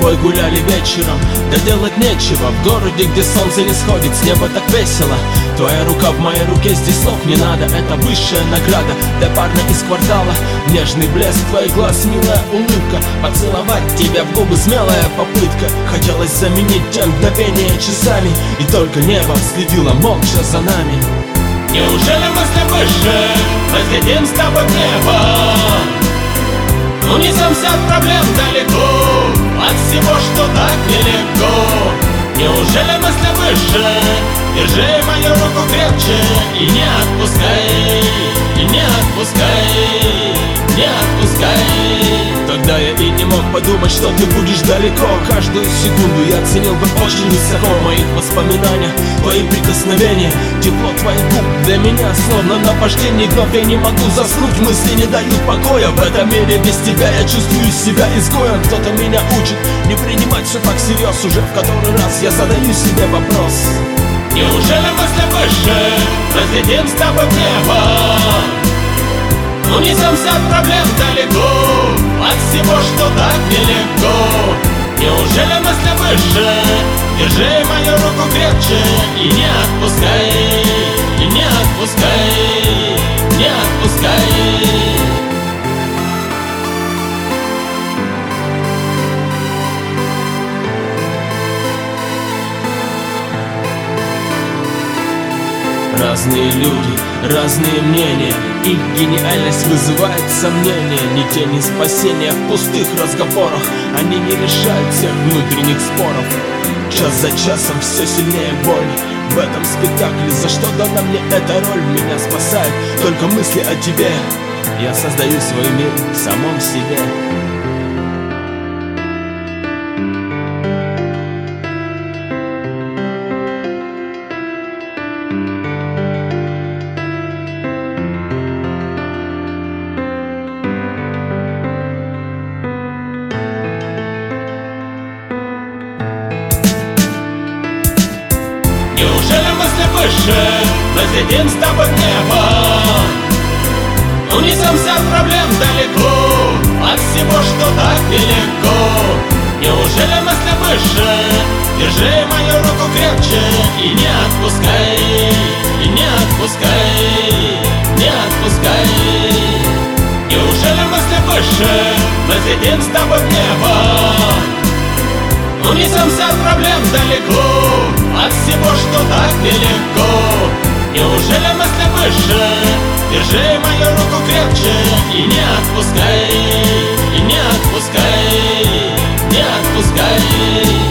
тобой гуляли вечером, да делать нечего. В городе, где солнце не сходит, с неба так весело. Твоя рука в моей руке, здесь слов не надо. Это высшая награда для парня из квартала. Нежный блеск твоих глаз, милая улыбка. Поцеловать тебя в губы, смелая попытка. Хотелось заменить те мгновения часами, и только небо следило молча за нами. Неужели мысли выше, взлетим с тобой в небо? Унесемся от проблем далеко, от всего, что так нелегко. Неужели мысли выше? Держи мою руку крепче и не отпускай, и не отпускай, не отпускай. Тогда я и не мог подумать, что ты будешь далеко. Каждую секунду я ценил бы очень высоко. В моих воспоминаниях твои прикосновения, тепло твоих губ для меня словно наваждение. Вновь я не могу заснуть, мысли не дают покоя. В этом мире без тебя я чувствую себя изгоем. Кто-то меня учит не принимать все так всерьез. Уже в который раз я задаю себе вопрос: неужели мысли выше, взлетим с тобой в небо? Унесемся от проблем далеко, от всего, что так нелегко. Неужели мысли выше? Держи мою руку крепче и не отпускай, и не отпускай, не отпускай. Разные люди, разные мнения, их гениальность вызывает сомнения. Ни тени спасения в пустых разговорах, они не решают всех внутренних споров. Час за часом все сильнее боль в этом спектакле. За что дана мне эта роль? Меня спасает только мысли о тебе. Я создаю свой мир в самом себе. Неужели мысли выше, взлетим с тобой в небо? Унесемся от проблем далеко, от всего, что так нелегко. Неужели мысли выше? Держи мою руку крепче и не отпускай, и не отпускай, не отпускай. Неужели мысли выше, взлетим с тобой в небо? Унесемся от проблем далеко, от всего, что так нелегко. Неужели мысли выше? Держи мою руку крепче и не отпускай, и не отпускай, не отпускай.